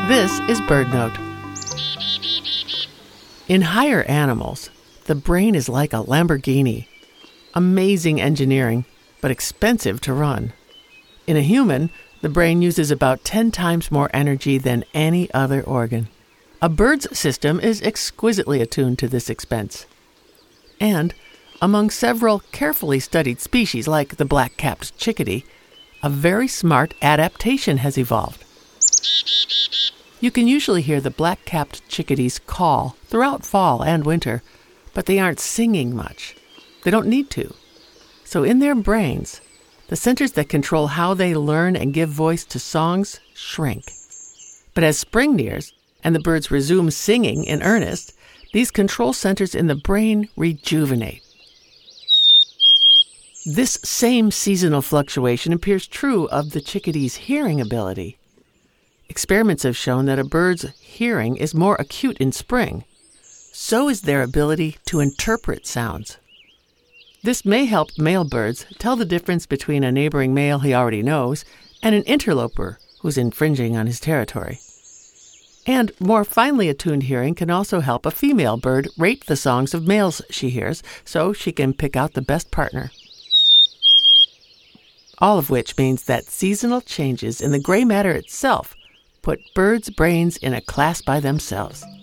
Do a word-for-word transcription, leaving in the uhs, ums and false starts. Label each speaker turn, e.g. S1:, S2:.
S1: This is BirdNote. In higher animals, the brain is like a Lamborghini. Amazing engineering, but expensive to run. In a human, the brain uses about ten times more energy than any other organ. A bird's system is exquisitely attuned to this expense. And among several carefully studied species like the black-capped chickadee, a very smart adaptation has evolved. You can usually hear the black-capped chickadees call throughout fall and winter, but they aren't singing much. They don't need to. So in their brains, the centers that control how they learn and give voice to songs shrink. But as spring nears and the birds resume singing in earnest, these control centers in the brain rejuvenate. This same seasonal fluctuation appears true of the chickadee's hearing ability. Experiments have shown that a bird's hearing is more acute in spring. So is their ability to interpret sounds. This may help male birds tell the difference between a neighboring male he already knows and an interloper who's infringing on his territory. And more finely attuned hearing can also help a female bird rate the songs of males she hears so she can pick out the best partner. All of which means that seasonal changes in the gray matter itself put birds' brains in a class by themselves.